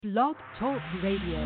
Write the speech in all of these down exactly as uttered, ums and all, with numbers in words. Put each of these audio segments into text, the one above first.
Blog Talk Radio.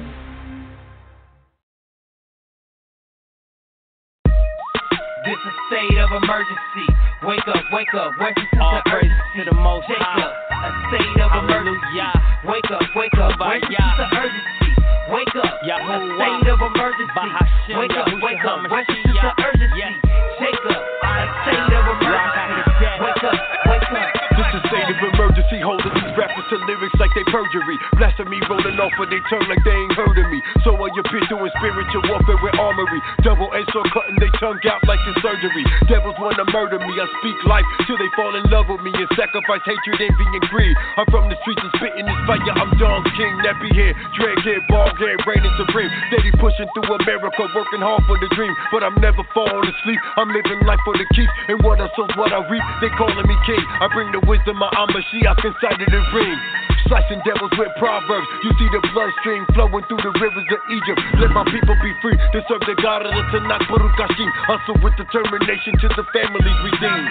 This is state of emergency. Wake up, wake up, where's the sense of urgency? To the most Jacob, high. a state of emergency. Wake up, wake up, where's the sense of urgency? Wake up, a state of emergency. Wake up, wake up, where's the sense of urgency? Jacob, a state of emergency. Wake up, wake up. This is state of emergency. Holding these rappers to lyrics like they perjury. Blasphemy rolling off of their tongue like they ain't heard of me. So are your bitch doing spiritual warfare with armory. Double edged sword cutting they tongue out like it's surgery. Devils wanna murder me. I speak life till they fall in love with me and sacrifice hatred, envy, and greed. I'm from the streets and spitting this fire. I'm Don King, nappy hair, drag hair, bald hair, reigning supreme. Steady pushing through America, working hard for the dream. But I'm never falling asleep. I'm living life for the keeps. And what I sow, what I reap. They calling me king. I bring the wisdom of Amashiach inside of the ring. Slicing devils with proverbs. You see the bloodstream flowing through the rivers of Egypt. Let my people be free to serve the God of the Tanakh, Baruch Hashem. Hustle with determination till the families redeemed.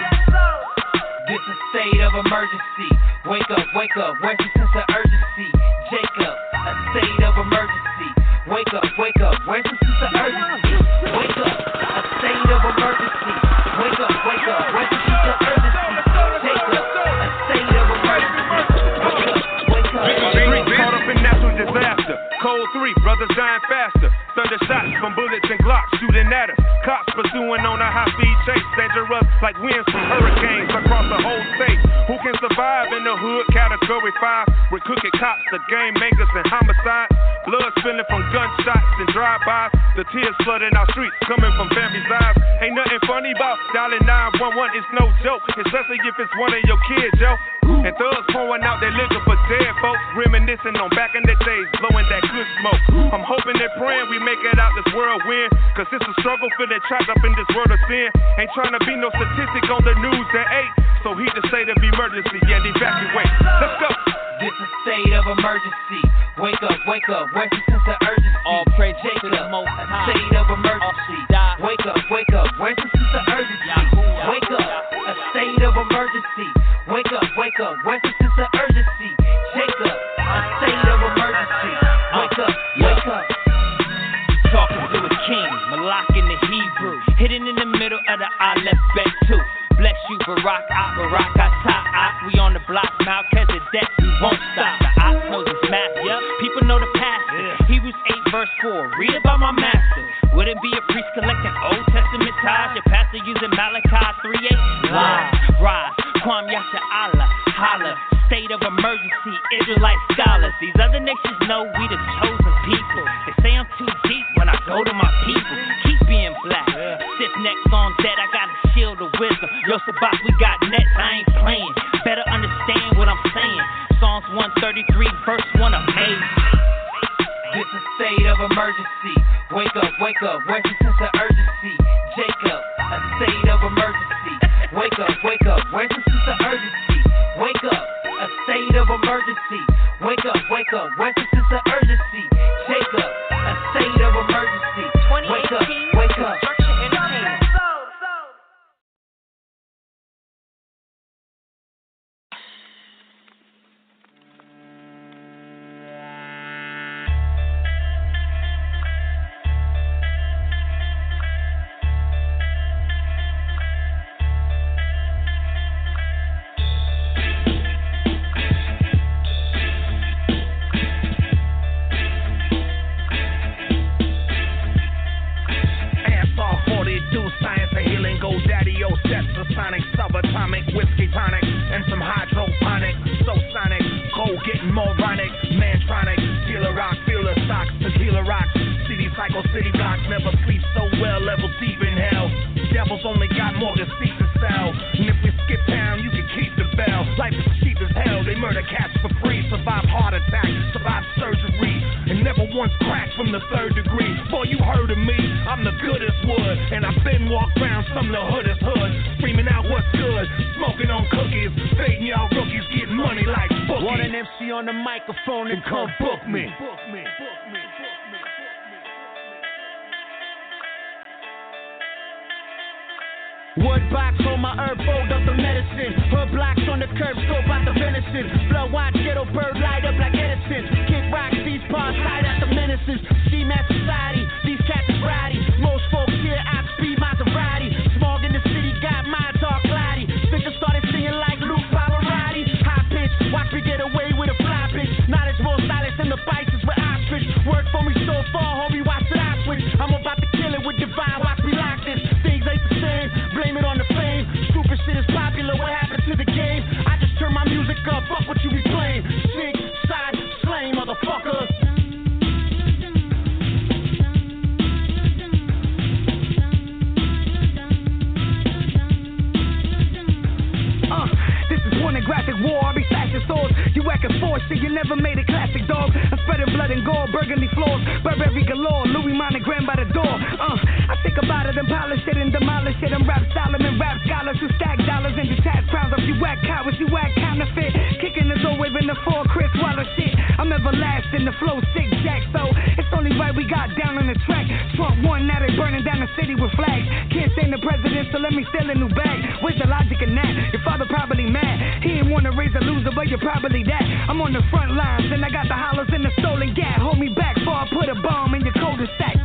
This is state of emergency. Wake up, wake up, where's the sense of urgency? Jacob, a state of emergency. Wake up, wake up, where's the sense of urgency? Wake up, a state of emergency. Wake up, wake up, where's the sense of urgency? Jacob, a state of emergency. Wake up, wake up. Streets caught up in natural disaster. Cold three, brothers dying faster. Thunder shots from bullets and glocks shooting at us. Cops pursuing on a high-speed chase. Dangerous like winds from hurricanes across the whole state. Who can survive in the hood? Category five. With crooked cops, the game makers, and homicide. Blood spilling from gunshots and drive-bys. The tears flooding our streets, coming from families' eyes. Ain't nothing funny about dialing nine one one. It's no joke, especially if it's one of your kids, yo. And thugs pouring out their liquor for dead folks, reminiscing on back in the days, blowing that good smoke. I'm hoping and praying we make it out this whirlwind, cause it's a struggle for that trapped up in this world of sin. Ain't trying to be no statistic on the news that ain't. So heed the state of emergency and evacuate. Let's go. This is state of emergency. Wake up, wake up, where's the sense of urgency? All praise to Jacob, the most a high. state of emergency. Wake up, wake up, where's the sense of urgency? Wake up, a state of emergency. Wake up, wake up, where's the sense of urgency? Jacob, a state of emergency. Wake up, wake up. Talking to a king, Malak in the Hebrew, hidden in the middle of the Aleph Bet too. Bless you, Barak, ah, Barak, Atah, ah. We on the block, Melchizedek, we won't stop. The ox knows his math, yeah. People know the pastor. Yeah. Hebrews eight verse four, read about my master. Wouldn't be a priest collecting Old Testament ties. Your pastor using Malachi three eight. Lies, rise, Kwam Yasha Allah, holla. State of emergency, Israelite scholars. These other nations know we the chosen people. They say I'm too deep when I go to my people. Keep being black, yeah. Stiff necks on dead, I got a shield of wisdom. Yo, Sabak, we got nets, I ain't playing. Better understand what I'm saying. Psalms one thirty-three, verse one, amazing. This is state of emergency. Wake up, wake up, where's the sense of urgency? Jacob, a state of emergency. Wake up, wake up, where's the sense of urgency? Wake up, a state of emergency. Wake up, wake up, where's the sense of urgency? Jacob, a state of emergency. Wake up, wake up. Sonic, subatomic, whiskey tonic, and some hydroponic, so sonic, cold getting moronic, mantronic, dealer rock, feel the socks, tequila rocks, city cycle, city blocks, never sleep so well, level deep in hell, devils only got more than seats to sell, and if we skip town, you can keep the bell, life is cheap as hell, they murder cats for free, survive heart attack, survive surgery, and never once cracked from the third degree, boy you heard of me, I'm the goodest wood, and I've been walked around some of the hoodest hood, screaming out what's good, smoking on cookies, fading y'all rookies, getting money like bookies. Want an M C on the microphone and come book me. Book me, book me, book me. Wood box on my herb, fold up the medicine. Herb blocks on the curb, scope out the venison. Blood watch, ghetto bird, light up like Edison. Kick rock, from the Pisces with ostrich. Work for me so far, homie, watch it I switch. I'm about to kill it with divine, watch me lock this. Things ain't the same, blame it on the fame. Stupid shit is popular, what happened to the game? I just turn my music up, fuck what you be playing. Sick, side, slang, motherfuckers. Pornographic war, I be slashing swords. You acting force, shit, you never made a classic, dog. I'm spreading blood and gore, burgundy floors, Burberry galore, Louis monogram by the door. Uh, I think about it and polish it and demolish it. I'm rap Solomon, rap scholars who stack dollars and detach crowns of you whack cowards, you whack counterfeit. Kicking the door, waving the four, Chris Waller shit. I'm everlasting, the flow sick jack, so it's only right we got down on the track. Trump one, now they burning down the city with flags. Can't stand the president, so let me steal a new bag. Where's the logic in that? Your father probably mad. He ain't wanna raise a loser, but you're probably that. I'm on the front lines, and I got the hollers in the stolen gat. Hold me back before I put a bomb in your cul-de-sac.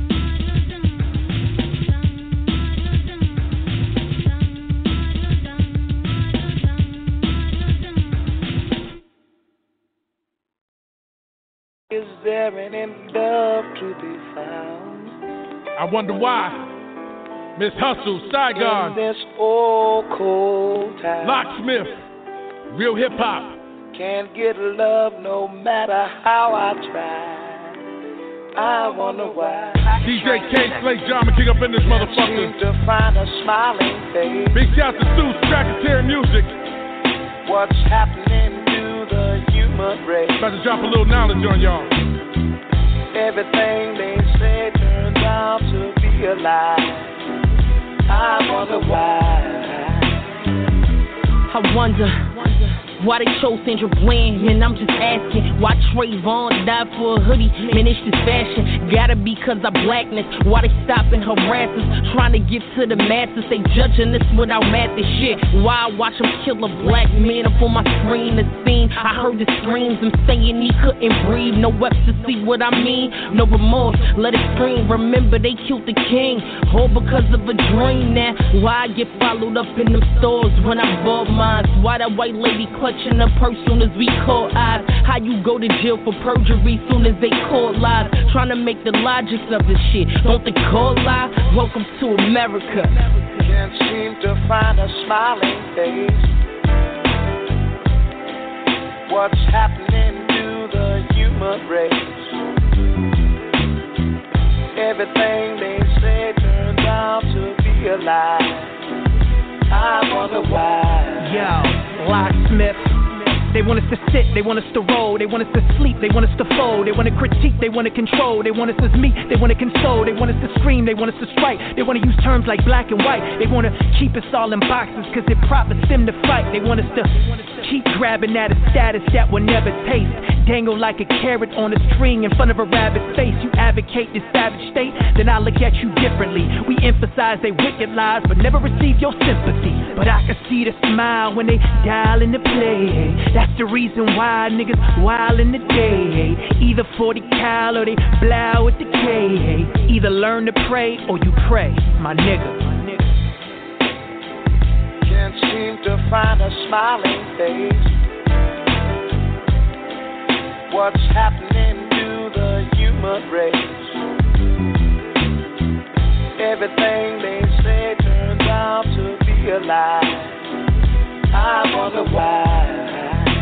Is there any love to be found? I wonder why. Miss Hustle, Saigon, in this old cold town. Locksmith, real hip hop. Can't get love no matter how I try. I wonder why. D J K, Slate Drama King up in this motherfucker. To find a smiling face. Big shout to Seuss, Tracketeer Music. What's happening to the human race? About to drop a little knowledge on y'all. Everything they say turns out to be a lie. I wonder why. I wonder why they chose Sandra Bland, and I'm just asking why Trayvon died for a hoodie. Man, it's just fashion. Gotta be cause of blackness. Why they stopping harassers, trying to get to the masses? They judging us without math and shit. Why I watch them kill a black man up on my screen? The scene, I heard the screams, them saying he couldn't breathe. No weapons to see what I mean. No remorse, let it scream. Remember they killed the king, all because of a dream. Now why I get followed up in them stores when I bought mine? Why that white lady clutching her purse soon as we caught eyes? How you go to jail for perjury soon as they caught lies? Trying to make the logics of this shit, don't they call lie? Welcome to America. Can't seem to find a smiling face. What's happening to the human race? Everything they say turns out to be a lie. I wonder why. Yo, Locksmith. They want us to sit, they want us to roll, they want us to sleep, they want us to fold, they want to critique, they want to control, they want us to meet, they want to console, they want us to scream, they want us to strike, they want to use terms like black and white, they want to keep us all in boxes cause it profits them to fight, they want us to keep grabbing at a status that will never taste, dangle like a carrot on a string in front of a rabbit's face. You advocate this savage state, then I look at you differently. We emphasize they wicked lies but never receive your sympathy, but I can see the smile when they dial in the play. That's the reason why niggas wild in the day. Either forty cal or they blow with the K. Either learn to pray or you pray, my nigga. Can't seem to find a smiling face. What's happening to the human race? Everything they say turns out to be a lie. I wonder why.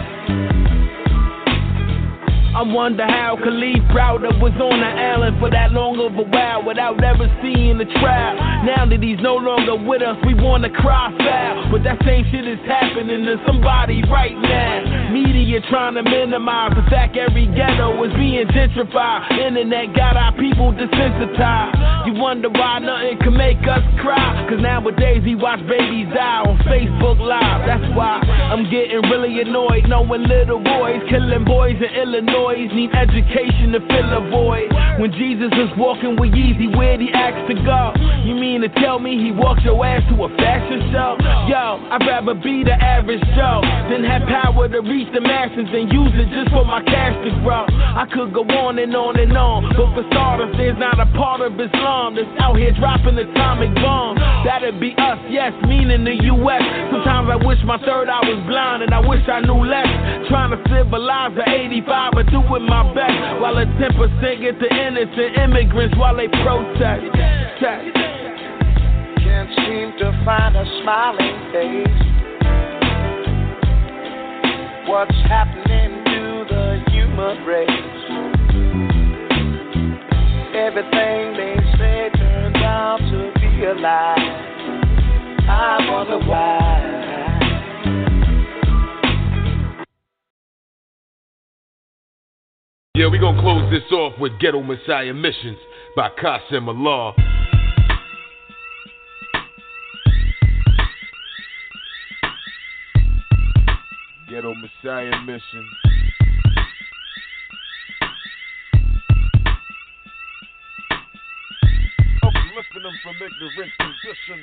I wonder how Khalif Browder was on the island for that long of a while without ever seeing the trial. Now that he's no longer with us, we wanna cry foul, but that same shit is happening to somebody right now. Media trying to minimize the fact every ghetto is being gentrified. Internet got our people desensitized. You wonder why nothing can make us cry, cause nowadays we watch babies die on Facebook Live. That's why I'm getting really annoyed knowing little boys killing boys in Illinois need education to fill a void. When Jesus was walking with Yeezy, where'd he ask to go? You mean to tell me he walked your ass to a fashion show? Yo, I'd rather be the average Joe than have power to reach the masses and use it just for my cash to grow. I could go on and on and on, but for starters, there's not a part of Islam Islam that's out here dropping atomic bombs. That'd be us, yes, meaning the U S Sometimes I wish my third eye was blind and I wish I knew less. Trying to civilize the eighty-five, but do it my best. While a ten percent get the innocent immigrants while they protest. Test. Can't seem to find a smiling face. What's happening to the human race? Everything they say turns out to be a lie. I wonder why. Yeah, we gonna close this off with Ghetto Messiah Missions by Qasim Allah. Ghetto Messiah Mission. Uplifting them from ignorant condition.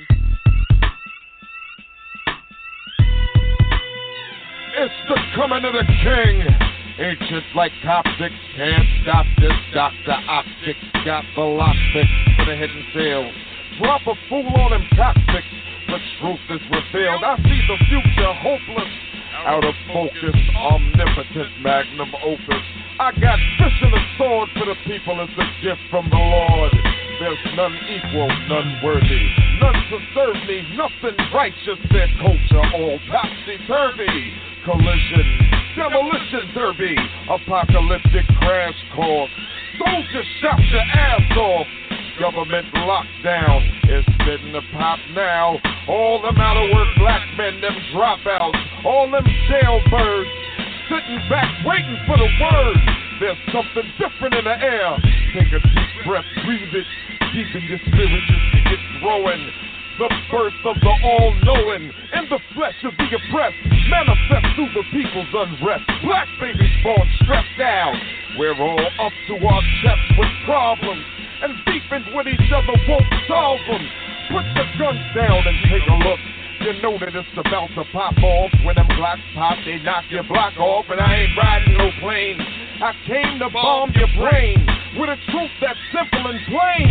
It's the coming of the king. Ancient like Coptics can't stop this. Doctor Optics got the lockpick for the hidden sales. Drop a fool on them toxics. The truth is revealed. I see the future hopeless. Out of focus, omnipotent magnum opus. I got fish in a sword for the people as a gift from the Lord. There's none equal, none worthy, none to serve me, nothing righteous, their culture all topsy-turvy. Collision, demolition derby, apocalyptic crash course. Soldiers shout your ass off. Government lockdown is spitting the pop now. All them out of work black men, them dropouts, all them jailbirds, sitting back waiting for the word. There's something different in the air. Take a deep breath, breathe it, deep in your spirit, just see it growing. The birth of the all-knowing in the flesh of the oppressed, manifest through the people's unrest. Black babies born stressed out. We're all up to our chests with problems, and beefing with each other won't solve them. Put the guns down and take a look. You know that it's about to pop off. When them blocks pop, they knock your block off. And I ain't riding no plane. I came to bomb your brain with a truth that's simple and plain.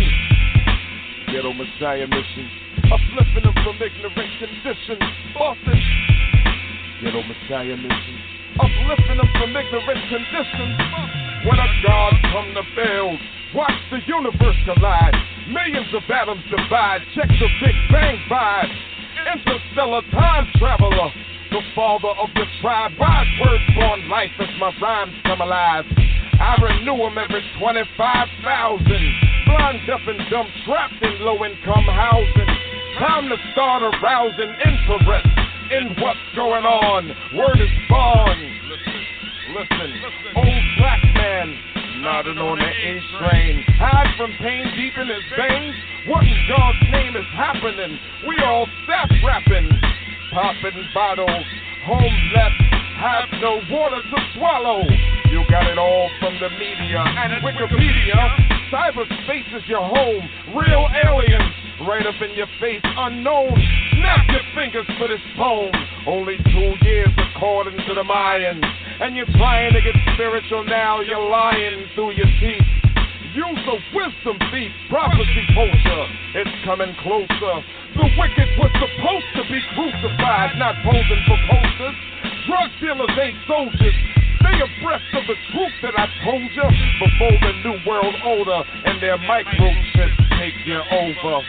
Ghetto Messiah Mission, uplifting them from ignorant conditions. Boston. Ghetto Messiah Mission, uplifting them from ignorant conditions. When a God come to build, watch the universe collide. Millions of atoms divide. Check the Big Bang vibe. Interstellar time traveler, the father of your tribe. Wise words born life as my rhymes come alive. I renew them every twenty-five thousand. Blind, deaf, and dumb, trapped in low-income housing. Time to start arousing interest in what's going on. Word is born. Listen, listen, old black man nodding on the A train. Hide from pain deep in his veins. What in God's name is happening? We all staff rapping, popping bottles. Home left, have no water to swallow. You got it all from the media and Wikipedia. Cyberspace is your home. Real aliens right up in your face, unknown. Snap your fingers for this poem. Only two years according to the Mayans. And you're trying to get spiritual now, you're lying through your teeth. Use a wisdom thief, prophecy poacher. It's coming closer. The wicked was supposed to be crucified, not posing for posters. Drug dealers ain't soldiers. Stay abreast of the truth that I told you before the new world order and their microchips take you over.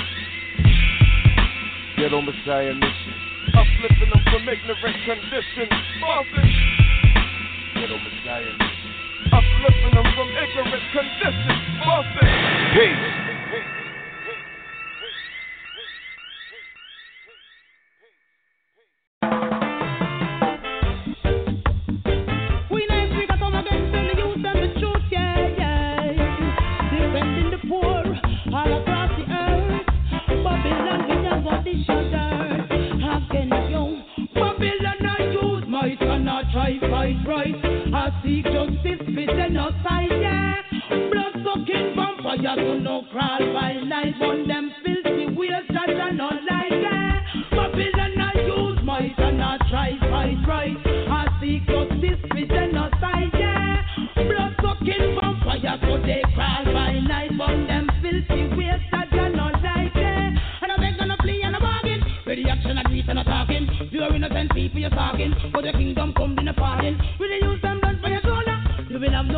Ghetto Messiah Mission, uplifting them from ignorant conditions. Boston. Ghetto Messiah Mission, uplifting them from ignorant conditions. Boston. Peace. Try fight right, I seek justice for genocide, yeah. Blood sucking vampires who no crawl by night, on them filthy wheels that are not like, yeah. Babylon I use might and I try fight right, I seek justice for genocide, yeah. Blood sucking vampires who they crawl by night, on them filthy wheels.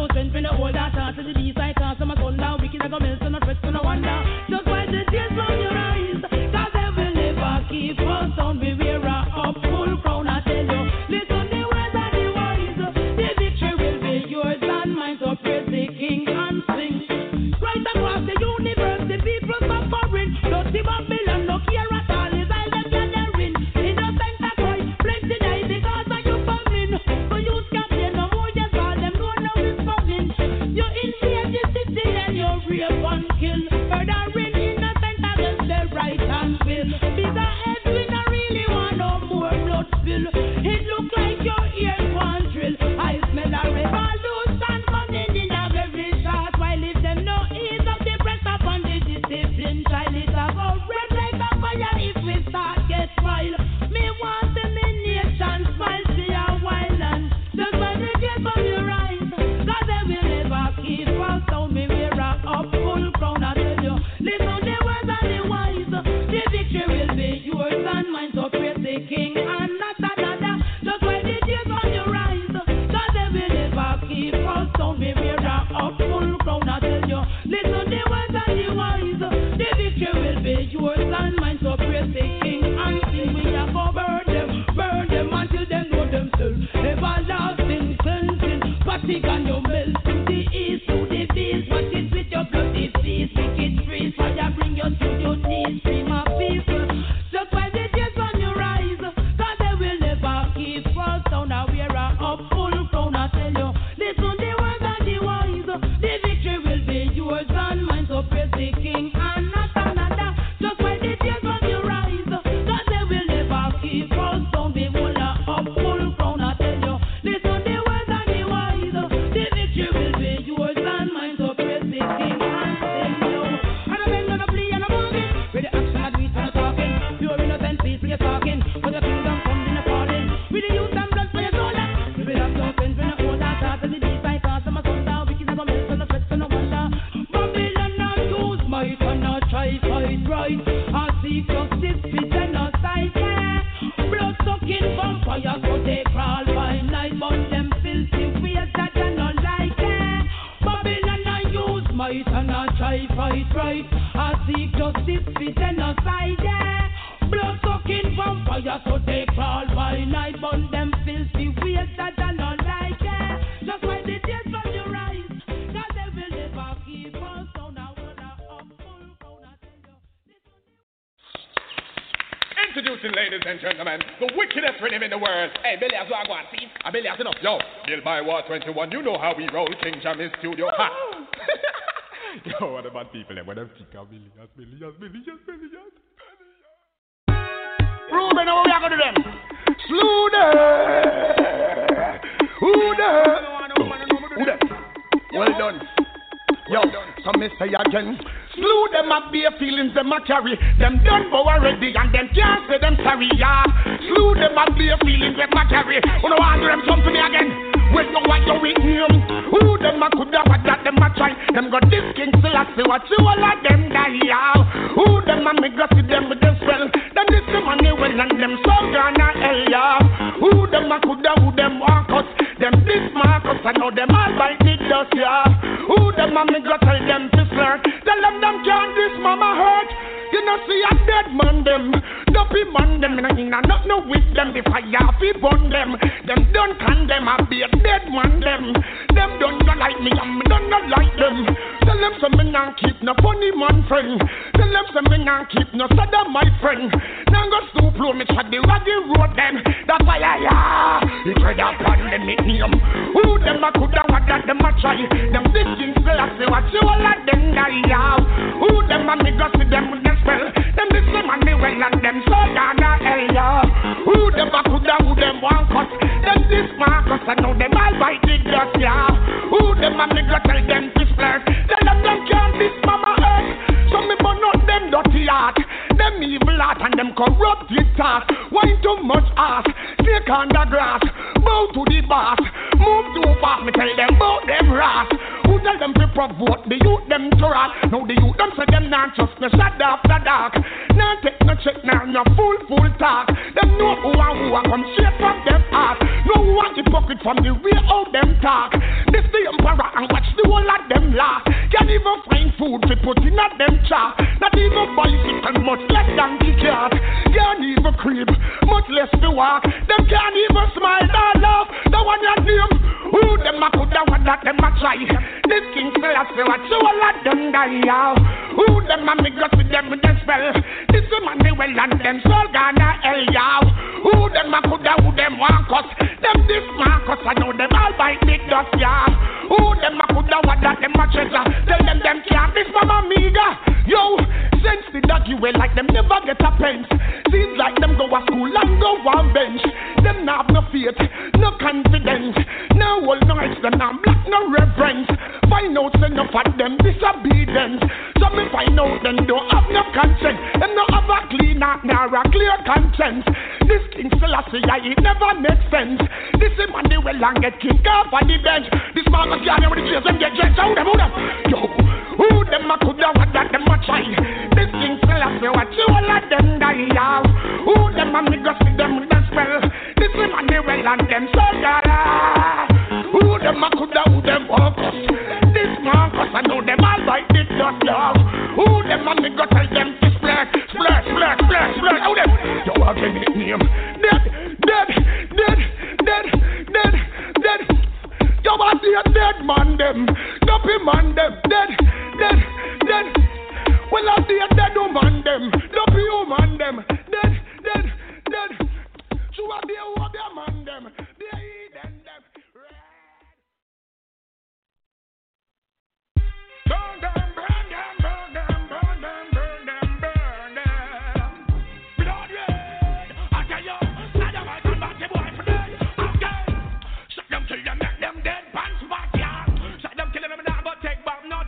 no strength for the old that to the beast I cast them a sundown. Wicked like a millstone, no threats to no wonder. Just wipe the tears from your eyes, cause they will never keep us down. We wear a full crown, I tell you. Listen the words of the wise, the victory will be yours and mine. So praise the King and sing. Right across the universe, the people suffering. Dirty Babylon, no care at all. Is I left gathering. Innocent a cry, plenty die because of you famine. So you can't hear no more, yes, all them know now is smuggling. You invade the city and you rape and kill. Murdering innocent against the right and will. Bigger head, we don't really want no more blood spill. It look like your ear one drill. I smell a revolution coming in a very short while if them no ease up the press upon the discipline. Child, it a go red like a fire if we start get wild. Me want them in nation smile, see a while and just by the tears from your eyes, cause they will never keep us down. Me wear a up full crown, I tell you. Listen the words of the wise, the victory will be yours and mine. So praise the King and not another. Just by the tears from your eyes, cause they will never keep us down. Me wear a up full crown, I tell you. Listen the words of the wise, the victory will be yours and mine. So praise the King and sing. We are go burn them, burn them until they know themselves. Everlasting cleansing, fatigue and your melt to the east, to the east. But it's with your bloody feet, wicked freeze, fire bring you to your knees. Scream of people, just by the tears from your eyes, cause they will never keep us down. Now we're up full crown, I tell you. Listen the words of the wise, the victory will be yours and mine. So praise the King and not another. Just by the tears from your eyes, cause they will never keep us down. We will up full crown, I tell you. Listen the words of the wise, the victory will be yours and mine. So praise the King and sing you. And I bend on a plea and a bargain, with the action I do it and a talking. Pure innocent people you're talking, for the kingdom comes in a falling. With the youth and blood for your soul, we will have no friends when the old that heart and the beast I cast them a sundown. Wicked like a millstone, no threats to no wonder. Babylon not use might and not try fight right. I seek justice, peace and no sight. Blood sucking vampires, so they crawl by night. But them filthy ways that I not like it. Babylon not use might and not try fight right. I seek justice, peace and no sight. Blood sucking vampires, so they crawl by night. But them filthy ways that I not like it. Just why the tears from your eyes, cause they will never keep us down. I wanna up full crown, I tell you. Introducing, ladies and gentlemen, the wickedest rhythm in the world. Hey, Billy, as I go and see, I Billy has enough. Yo, Bill by War twenty-one, you know how we roll, King Jam in studio. Ha! Yo, what about people, them? When them think of Billy, yes, Billy, yes, Billy, yes, Billy, yes. Ruben, what we are going to do them? Slew them. Who them? Who them? Well done. Yo, so me say again. Slew them up bare feelings them a carry. Them done for already and them can't say them sorry, yeah. Slew them up bare feelings them a carry. Who no want them come to me again? Wait, no what you with him? Who them a could have that them a try? Them got this king still a see what you all of them die, yeah. Who them a me go see them with them spell? Them this the money well and them so gonna hell, yeah. Who them a could have who them walk us? Them this Marcus I know them all bite the dust, yeah. Who them a me go tell them to slur? Tell them them can't this mama hurt. You know see a dead man them. Dopey man them. In a not no with them. The fire fi burn them. Them don't condemn a be a dead man them. Them don't go like me and me don't go like them. Tell them some me not keep no funny man friend. Tell them some me not keep no sada my friend. Now go stoop low me try the raggy road them. The fire yeah. He tread upon them it name. Who them a coulda what that them a try. Them this thing say I say what you all of them die yeah. Who them a me go see them with them spell. Them this them and me well and them so gonna hell yeah. Who them a coulda who them want cut. Them this Marcus I know them all bite the dust yeah. Who them a me go tell them to splurt. Tell them them can't this mama earth. So me burn out them dirty heart. Them evil heart and them corrupted thoughts. Wine too much ass. Snake on the grass. Bow to the boss. Move too fast me tell them bout them ras. Who tell them them to provoke the youth them to rat. Now the youth them say them not trust no shut after dark. Now take no check now, no full full talk. Them know who and who and come straight from them heart. No one hypocrite from the way how them talk. This the emperor and watch the whole of them laugh. Can't even find food to put in at them chart. Not even bicycle, much less donkey cart. Can't even creep, much less to walk. Them can't even smile or laugh. The one your name, who them a could have that them a try. This king still has to watch all of them die out. Who them a make us with them with the spell. This man they well and them soul gonna hell yow. Who them a could have who them want us. Them this Marcus I know them all bite big dust yeah. Who them a could have what that them a treasure. Tell them them can't this mama amiga. Yo, sense the dog you well like them never get a pence. Seems like them go to school and go on bench. Them not have no faith, no confidence. No old noise, them not black, no reverence. Find out enough of them disobedience. So me find out them don't have no conscience. Them not have a clean heart, nor a clear conscience. This King Selassie, yeah, it never makes sense. This is man they well and get kicked off on the bench. This man was carrying with the chairs, them get drenched. Who them, who them? Yo, who them a could have what that them a try. This King Selassie, what you all of them die out. Who them a me go see them with the spell. This is man they well and them so gara. Who them a could have, who them walk us. This man cause I know them all like this dust y'all. Who them a me go tell them to splash, splash, splash, splash, splash. Who them? Yo, again his name. Dead, dead, dead, dead, dead, dead. Yo, I see a dead man them. Dumpy man them. Dead, dead, dead. Well, I see a dead woman them. Dumpy woman them. Dead, dead, dead. So I see a dead man them. They eat them. Burn them, burn them, burn them, burn them, burn them, burn them. Blood red. I tell you, slide them out and back the boy for dead. Okay. Shut them till you make them dead pants back, yeah. Shut them, kill them now, but take back no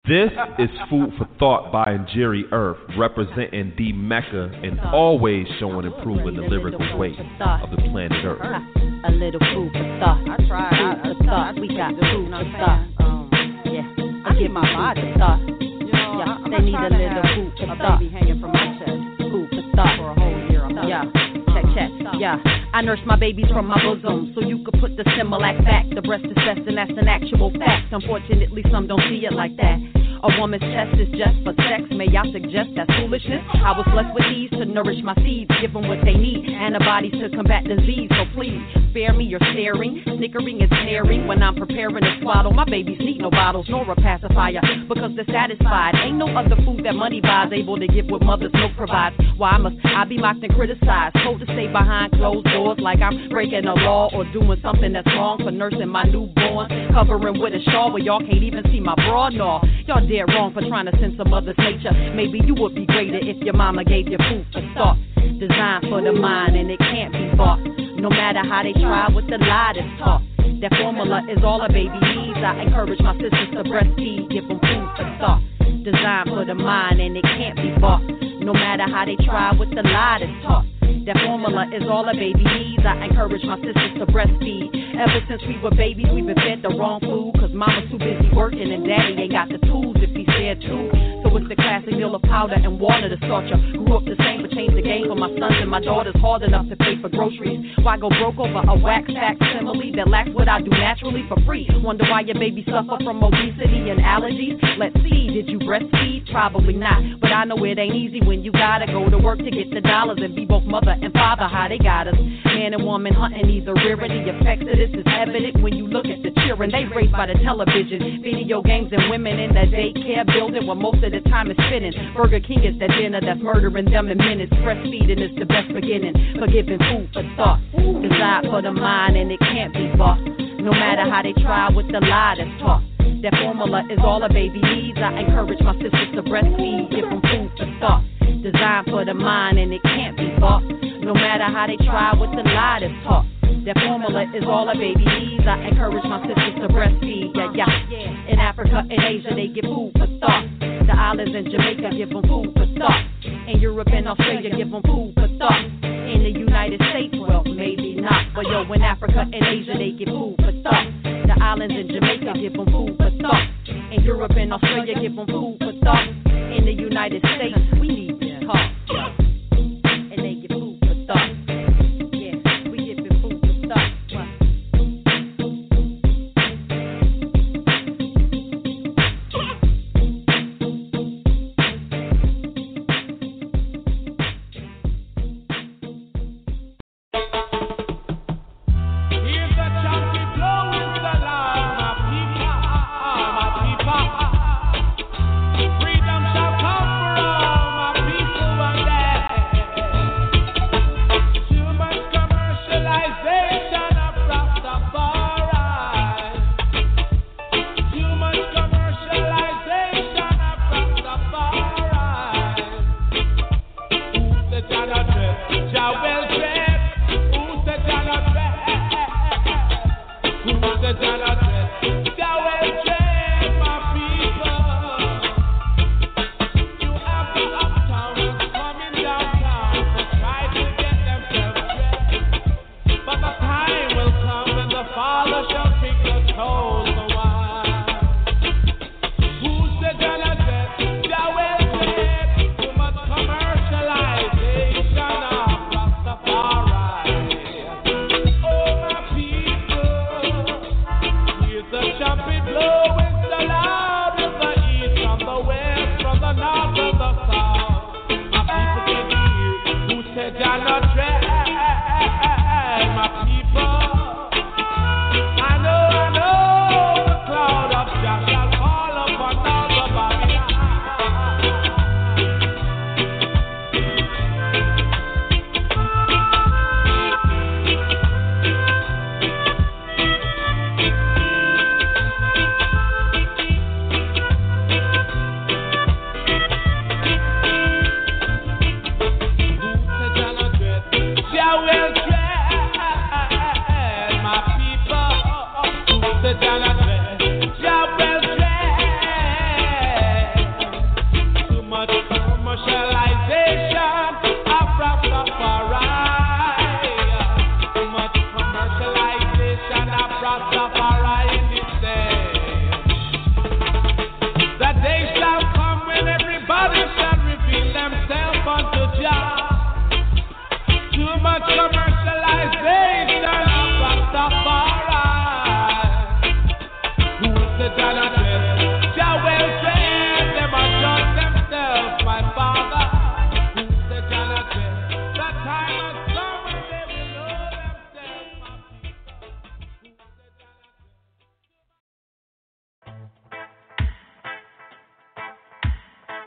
This is Food for Thought by Njeri Earth, representing D Mecca and always showing improving the lyrical weight of the planet Earth. A little food for thought. I tried. Food for thought. We got food for thought. Um, yeah, I give my body thought. Yeah, they need a little food for thought. Hanging from my chest. Food for thought for a whole year. Yeah, check, check. Yeah, I nurse my babies from my bosom, so you could put the Similac back. The breast is best, and that's an actual fact. Unfortunately, some don't see it like that. A woman's chest is just for sex. May I suggest that's foolishness? I was blessed with these to nourish my seeds, give them what they need, antibodies to combat disease. So please, spare me your staring, snickering and snaring when I'm preparing to swallow. My babies need no bottles nor a pacifier because they're satisfied. Ain't no other food that money buys able to give what mother's milk provides. Why must I be mocked and criticized? Told to stay behind closed doors like I'm breaking a law or doing something that's wrong for nursing my newborn, covering with a shawl where y'all can't even see my bra. No, y'all dead wrong for trying to sense a mother's nature. Maybe you would be greater if your mama gave you food for thought. Designed for the mind and it can't be bought. No matter how they try with the lie that's taught. That formula is all a baby needs. I encourage my sisters to breastfeed, give them food for thought. Designed for the mind and it can't be bought. No matter how they try with the lie that's taught. That formula is all a baby needs. I encourage my sisters to breastfeed. Ever since we were babies, we've been fed the wrong food. Cause mama's too busy working and daddy ain't got the tools if he's there too. So it's the classic meal of powder and water to start ya. Grew up the same but changed the game for my sons and my daughters. Hard enough to pay for groceries. Why go broke over a wax pack simile that lacks what I do naturally for free? Wonder why your baby suffer from obesity and allergies? Let's see, did you breastfeed? Probably not. But I know it ain't easy when you gotta go to work to get the dollars and be both mother and father, how they got us. Man and woman hunting either rearing. The effects of this is evident when you look at the children. They raised by the television, video games and women in that daycare building where most of the time is spinning. Burger King is that dinner that's murdering them in minutes. Breastfeeding is the best beginning for giving food for thought. Designed for the mind and it can't be bought. No matter how they try with the lie that's taught. That formula is all a baby needs. I encourage my sisters to breastfeed, give them food for thought. Designed for the mind and it can't be bought. No matter how they try with the lie that's taught. That formula is all a baby needs. I encourage my sisters to breastfeed. Yeah, yeah. In Africa and Asia they give food for thought. The islands in Jamaica give them food for thought. In Europe and Australia give them food for thought. In the United States, well, maybe not. But yo, in Africa and Asia they give food for thought. The islands in Jamaica give them food for thought. In Europe and Australia give them food for thought. In the United States, we need to talk. And they give food for thought. Yeah, we give them food for thought. Freedom shall come for all my people.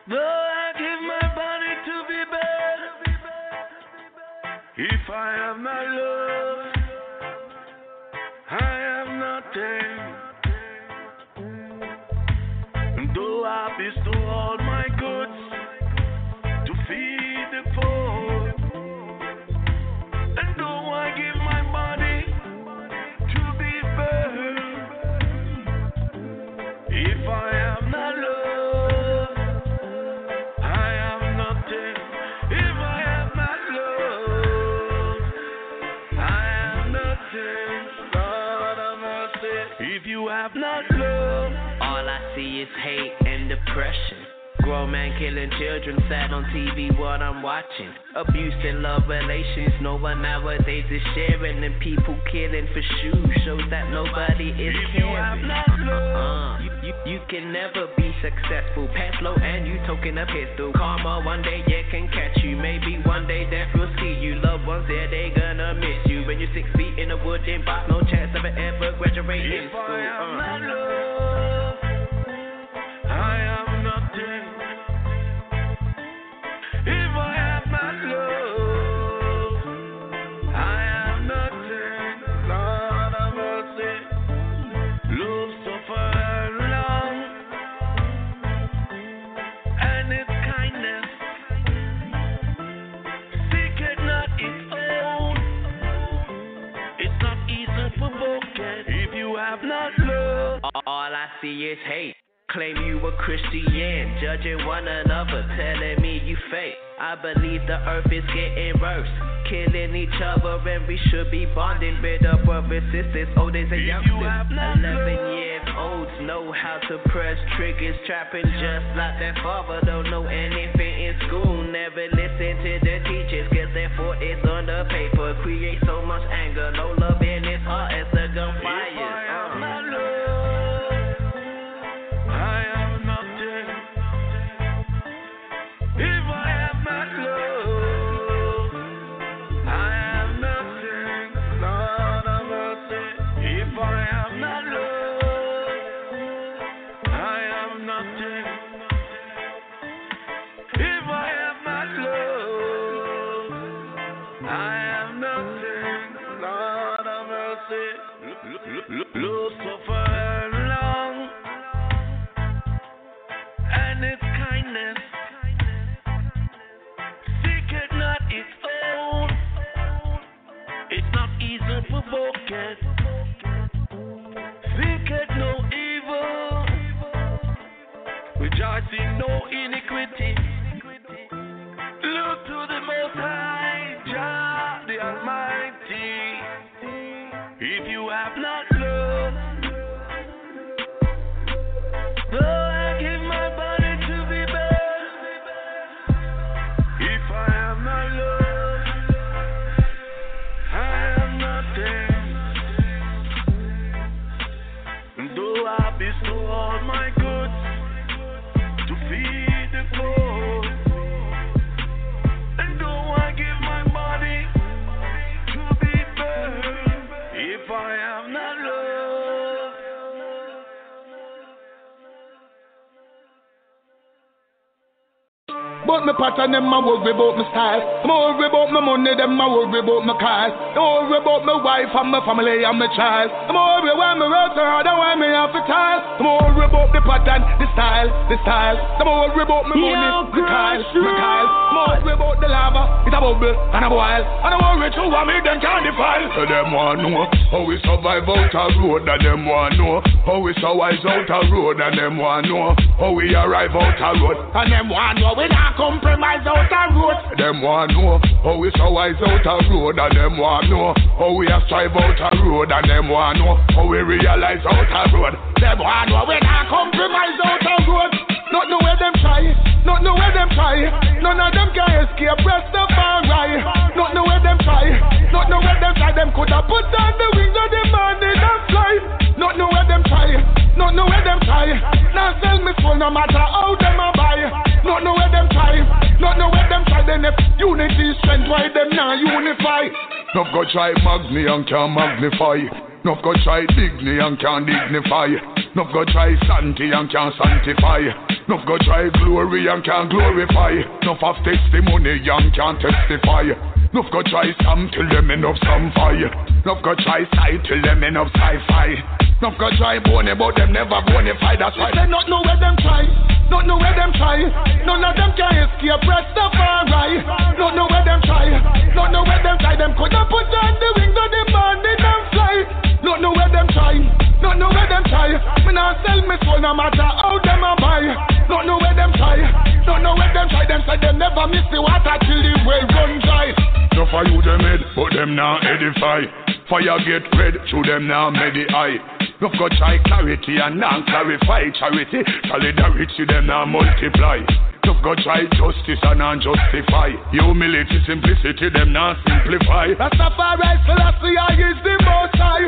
Though I give my body to be burned, if I have not love, I have nothing. Though I bestow all my goods to feed the poor, and though I give my body to be burned, if I have not love, I have nothing. If I have not love, I have nothing. Lord have mercy. If you have not love, all I see is hate and depression. Grown man killing children, sad on T V what I'm watching. Abuse and love relations, no one nowadays is sharing. And people killing for shoes shows that nobody is caring. Uh-uh. You, you, you can never be successful. Pass low and you toking a pistol. Karma one day yeah can catch you. Maybe one day death will see you. Loved ones there they gonna miss you. When you're six feet in a wooden box, no chance of ever graduating if school. I have uh. not love, I have nothing. If I have not love, I have nothing. Lord have mercy. Love suffer long, and its kindness seeketh not its own. It's not easy for broken. If you have not love, all I see is hate. Claim you a Christian, judging one another, telling me you fake. I believe the earth is getting worse, killing each other, and we should be bonding. Bitter brothers, sisters, old as a youngster. Eleven year olds know how to press triggers, trapping just like their father. Don't know anything in school, never listen to the teachers, cause their fault is on the paper. Create so much anger, no love in his heart as the gunfire. Love suffer long, and its kindness seeketh not its own. It's not easy for broken, thinketh no evil, rejoicing no iniquity. Look to the Most High, Jah the Almighty. If you have not love, though I give my body to be burned, if I have not love, I have nothing. Though I bestow all my goods to feed the poor, and though I give my body to be burned, if I have not love, But me pattern them, I worry about my style. I'm worry about my money, them I worry about my cars. I'm worry about my wife and my family and my child. I'm worry why me work so hard and why me have to tile. I'm worry about the pattern, the style, the style. I'm worry about my money, Yo, the Kyle, my Kyle. I'm worry about the lava, it's a bubble and a boil. And I'm worry too, I make them can't defile. So them want know how we survive out a road, and them want know how we survive out a road, and them want know how we arrive out a road, and them want know we not compromise out a road. Them want know how we survive out a road, and them want know how we a strive out a road, and them want know how we realize out a road. Them want know we not compromise out a road. Not know where them try, not know where them try. None of them can escape Rastafari. Not know where them try, not know where them try. Them coulda put on the wings of the morning and fly. Not know where them try, not know where them try. Now sell me soul no matter how them a buy. Not know where them try, not know where them try. Then if unity strength, why them now unify? Nuff go try mag me and can't magnify. Nuff go try dig me and can't dignify. No go try sanity and can't sanctify. No go try glory and can't glorify. No have testimony and can't testify. No go try some till them end up some fire. No go try sight till them end up sci-fi. No go try bony but them never bonify. That's why they not know where them try. Not know where them try. None of them can escape Rastafari. Not know where them try. Not know where them try. Them coulda put on the wings of the morning and fly. Not know where them try. Not know where them try. Me not sell me soul no matter how them a buy. Not know where them try. Not know where them try. Them say them never miss the water till the well run dry. No for you them head, but them now edify. Fire get red, through them now medify. No go try clarity and now clarify. Charity, solidarity them now multiply. No go try justice and unjustify. Humility, simplicity them now simplify. Rastafari, Selassie, I is the most high.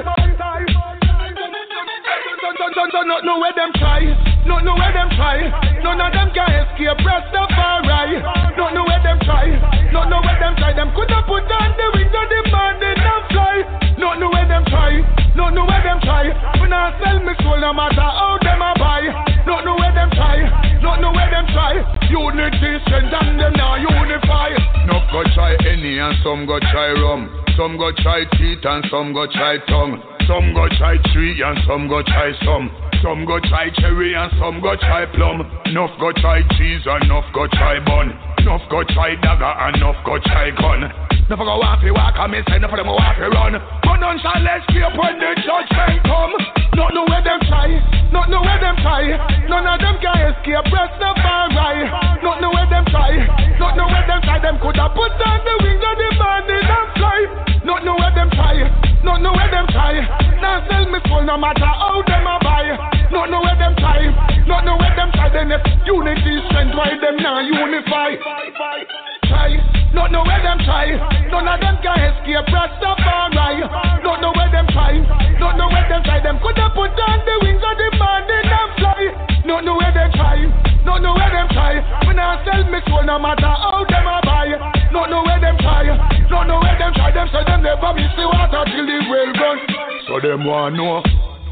Don't not know where them try. Don't know where them try. None of them can escape Rastafari. Don't know where them try. Don't know where them try. Them coulda put on the wings of the morning and fly. Don't know where them try. Don't know where them try. When I sell me soul no matter how them a buy. Don't know where them try. Don't know where them try. Unity, strength and them now unify. No go try any and some go try rum. Some go try teeth and some go try tongue. Some go try tree and some go try some. Some go try cherry and some go try plum. Enough go try cheese and enough go try bun. Enough go try dagger and enough go try gun. Enough go want to walk and me say enough of them go want to run. But none shall escape when the judgment come. Not know where them try. Not know where them try. None of them can escape Rastafari. Not know where them try. Not know where them try. Them coulda put on the wings of the morning and fly. Not know where them try. Not know where them try. Now sell me soul no matter how them a buy. Not know where them try. Not know where them try. Then if unity strength, why them now unify? Try. Not know where them try. None of them can escape Rastafari. Not know where them try. Not know where them try. Them coulda put on the wings of the morning and fly. Not know where them try. Not know where them try. When I sell me soul no matter how them a buy. Not know where them try. Not know where them try. Them say them never miss the water till the well run. So them want know.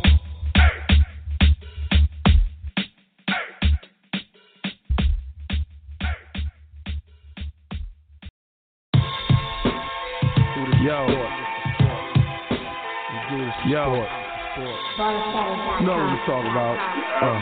Yo, yo, know what we talk about? Uh,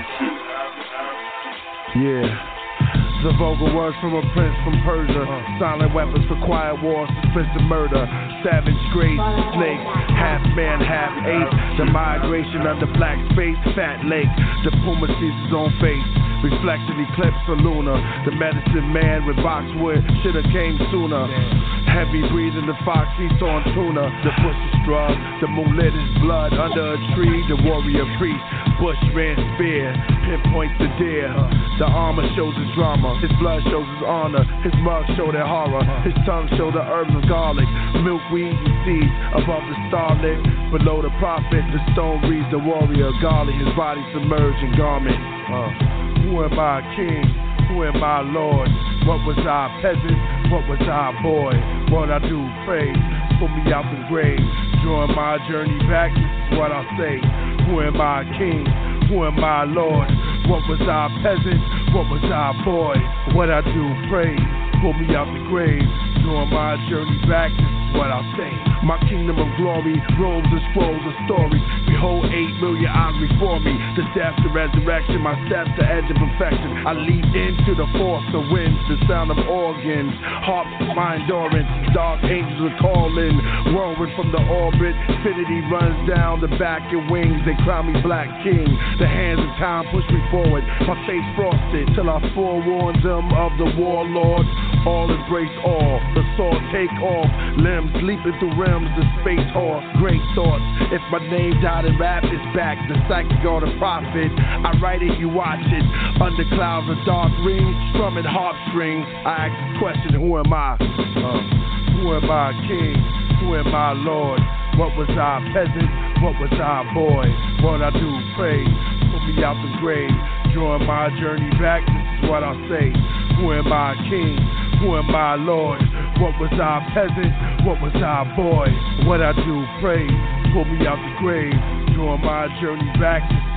yeah. The vocal words from a prince from Persia. Silent weapons for quiet war, suspense and murder. Savage grades, snakes, half man, half ape. The migration of the black space, fat lake. The puma sees his own face. Reflected eclipse of Luna. The medicine man with boxwood shoulda came sooner. Heavy breathing, the fox eats on tuna. The bush is drug, the moonlit is blood. Under a tree, the warrior priest. Bush ran spear, pinpoints the deer. The armor shows his drama. His blood shows his honor. His mug show their horror. His tongue show the herbs and garlic. Milkweed and seeds above the starlit. Below the prophet, the stone reads the warrior. Garlic, his body submerged in garment. Uh, who am I, king? Who am I, Lord? What was I, peasant? What was I, boy? What I do, pray, pull me out the grave. During my journey back, this is what I say. Who am I, king? Who am I, Lord? What was I, peasant? What was I, boy? What I do, pray, pull me out the grave. During my journey back, this is what I say. My kingdom of glory rolls and scrolls of stories. Behold, eight million eyes before me. The death, the resurrection, my steps, the edge of perfection. I leap into the force of winds, the sound of organs, harps, my endurance. Dark angels are calling, whirling from the orbit. Infinity runs down the back and wings. They crown me black king. The hands of time push me forward. My face frosted till I forewarn them of the warlord. All embrace all. The sword take off. Limbs leaping through realms. The space horse. Great thoughts. If my name died in rap, it's back. The psychic or the prophet. I write it, you watch it. Under clouds of dark rings, strumming harp strings. I ask the question, who am I? Uh, who am I, king? Who am I, Lord? What was I, peasant? What was I, boy? What I do, pray, pull me out the grave. During my journey back, this is what I say. Who am I, king? Who am I, Lord? What was I, peasant? What was I, boy? What I do, pray, pull me out the grave. During my journey back, this is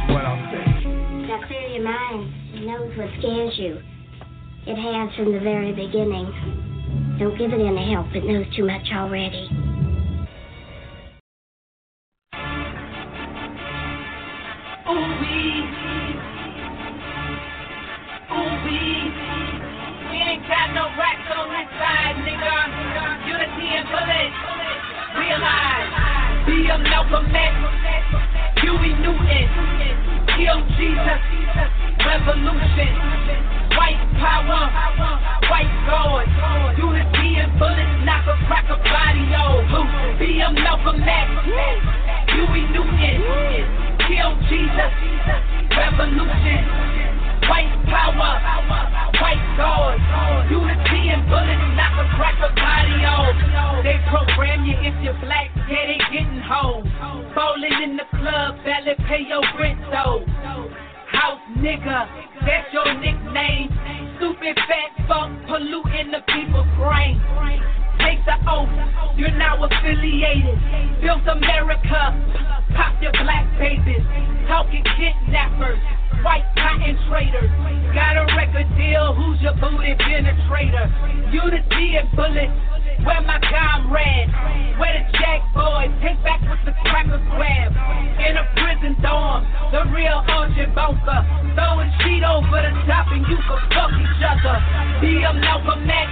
what I say. Now clear your mind. It knows what scares you. It has from the very beginning. Don't give it any help. It knows too much already. Ooh-wee. Ooh-wee. We ain't got no racks on this side, nigga. Unity and bullet. Realize. Be a Malcolm X. Huey Newton. Kill Jesus. Revolution. White power. White sword. Unity and bullets. Knock a crack a body, yo. Be a Malcolm X. Huey Newton. Kill Jesus, revolution, white power, white sword, unity and bullets, knock a crack a body off. They program you if you're black, yeah, they getting home. Bowling in the club, valid, pay your rent though. House nigga, that's your nickname. Stupid fat fuck, polluting the people's brain. Take the oath, you're now affiliated. Built America, pop your black babies. Talking kidnappers, white cotton traders. Got a record deal, who's your booty penetrator? Unity and bullets, where my comrades? Where the jack boys, take back with the crackers grab. In a prison dorm, the real Archie Bunker. Throwing sheet over the top and you can fuck each other. Be a Malcolm X.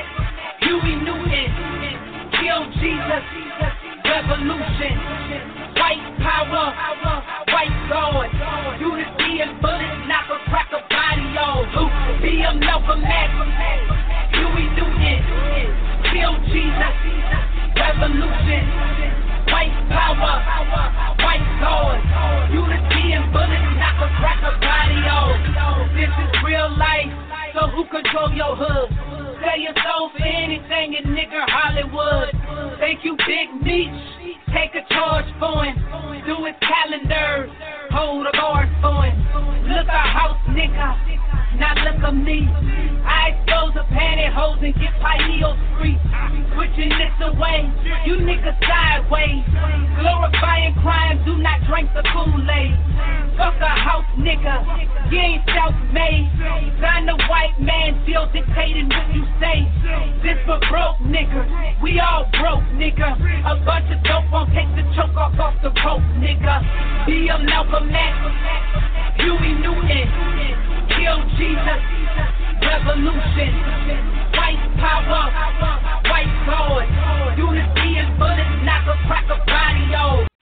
Huey Newton, kill Jesus, revolution, white power, white sword, unity and bullets, knock a crack a body off. Be a Malcolm X, Huey Newton, kill Jesus, revolution, white power, white sword, unity and bullets, knock a crack a body off. This is real life, so who control your hood? Sell your soul for anything in nigger Hollywood. Thank you, Big Meech. Take a charge for him. Do his calendar. Hold a guard for him. Look a house, nigga. Now look at me. I expose the pantyhose and get pineal free. Switching this away. You niggas sideways. Glorifying crime. Do not drink the Kool-Aid. Fuck a house, nigga. You ain't self-made. Sign the white man, still dictating what you say. This for broke, nigga. We all broke, nigga. A bunch of dope won't take the choke off off the rope, nigga. Be a Malcolm X. Huey Newton. Kill Jesus. Revolution. White power. White sword. Unity and bullets. Knock a crack a body, yo.